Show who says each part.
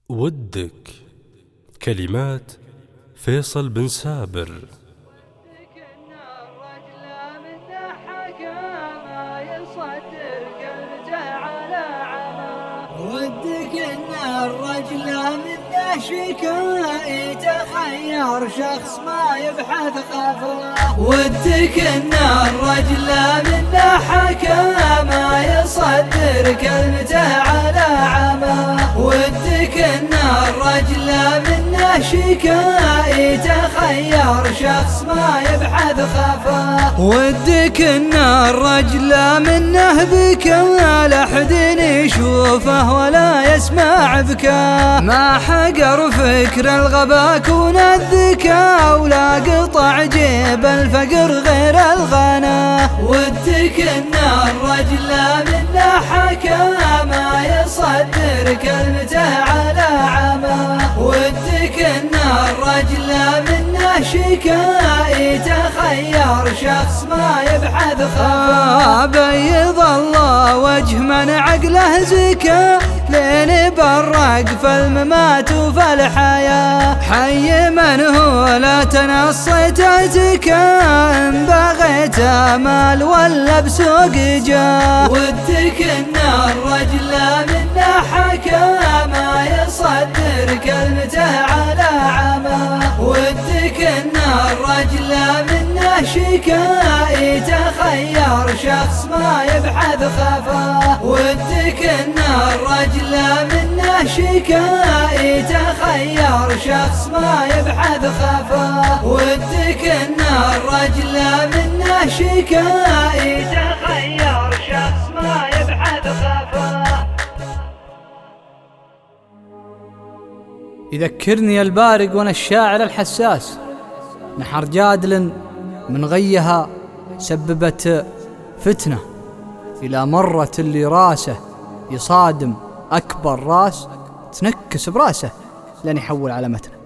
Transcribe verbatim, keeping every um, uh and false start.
Speaker 1: ودك. كلمات فيصل بن سابر.
Speaker 2: ودك ان الرجل منه شكاء تخير شخص ما يبحث غفله. ودك ان الرجل منه حكا ما يصدر كلمته على عمى. ودك ان الرجل منه شكاء تخير شخص ما يبحث غفله. ودك ان الرجل منه بكى لحد يشوفه ولا يسمع بكاه. ما حقر فكر الغبا كون الذكاء ولا قطع جيب الفقر غير الغنى. ودك ان الرجل منه حكى ما يصدر كلمته على عمى. ودك ان الرجل منه شكاء تخير شخص ما يبحث خفا. بيض الله وجه من عقله زكا لين برق فالممات وفالحياة. حي من هو لا تنصيت تكا ان بغيت مال ولا بسوق جا. ودك ان الرجل منه حكى ما يصدر كلمته على عمى. ودك ان الرجل منه شكاء تخير شخص ما يبحث خفا. ودك ان الرجل منه شكاء تخير شخص ما يبحث خفا. ودك ان الرجل منه شكاء تخير شخص ما يبحث خفا.
Speaker 3: يذكرني البارق وانا الشاعر الحساس نحر جادل من غيها سببت فتنة. إلى مرة اللي راسه يصادم أكبر راس تنكس براسه لن يحول على متنه.